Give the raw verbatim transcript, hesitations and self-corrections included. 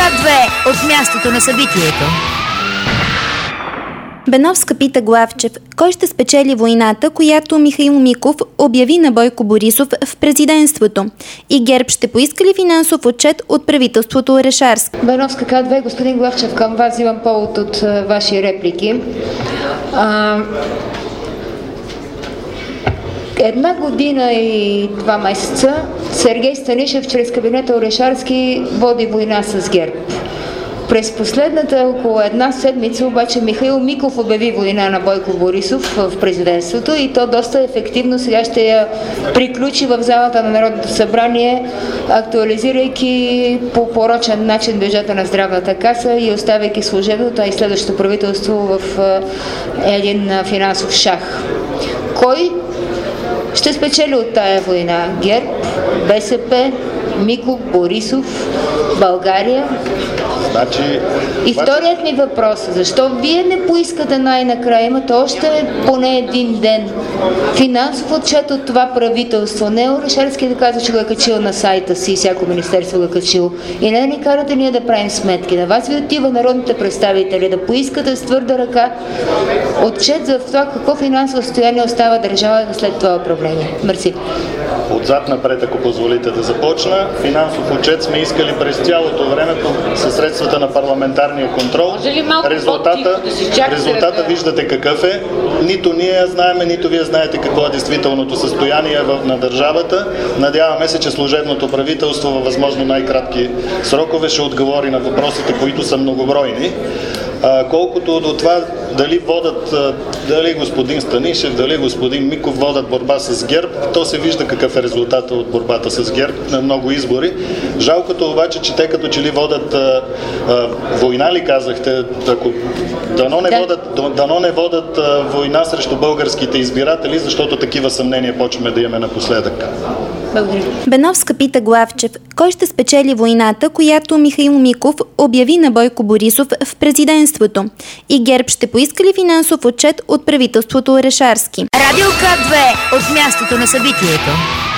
две от мястото на събитието. Беновска пита Главчев, кой ще спечели войната, която Михаил Миков обяви на Бойко Борисов в президентството? И ГЕРБ ще поиска ли финансов отчет от правителството Орешарски? Беновска К две, господин Главчев, към вас имам повод от а, ваши реплики. А, една година и два месеца Сергей Станишев чрез кабинета Орешарски води война с ГЕРБ. През последната около една седмица обаче Михаил Миков обяви война на Бойко Борисов в президентството и то доста ефективно сега ще я приключи в залата на Народното събрание, актуализирайки по порочен начин бюджета на здравната каса и оставяйки служебното, а и следващото правителство в един финансов шах. Кой ще спечели от тая война? ГЕРБ, БСП, Миков, Борисов, България? Значи, и вторият ми въпрос, защо вие не поискате най-накрая, имате още поне един ден финансов отчет от това правителство? Не Орешарски да казва, че го е качил на сайта си, всяко министерство го е качил. И не ни карате ние да правим сметки. На вас ви отива народните представители да поискате с твърда ръка отчет за това какво финансово състояние остава държавата след това управление. Мерси. Отзад напред, ако позволите да започна. Финансов отчет сме искали през цялото време със средствата на парламентарния контрол. Резултата, резултата виждате какъв е. Нито ние знаеме, нито вие знаете какво е действителното състояние на държавата. Надяваме се, че служебното правителство във възможно най-кратки срокове ще отговори на въпросите, които са многобройни. А, колкото до това дали водят, дали господин Станишев, дали господин Миков водят борба с ГЕРБ, то се вижда какъв е резултатът от борбата с ГЕРБ на много избори. Жалкото обаче, че те като че ли водят а, а, война ли казахте, ако дано не водят, дано не водят а, война срещу българските избиратели, защото такива съмнения почваме да имаме напоследък. Благодаря. Беновска пита Главчев, кой ще спечели войната, която Михаил Миков обяви на Бойко Борисов в президентството? И ГЕРБ ще поиска ли финансов отчет от правителството Орешарски? Радио К две от мястото на събитието.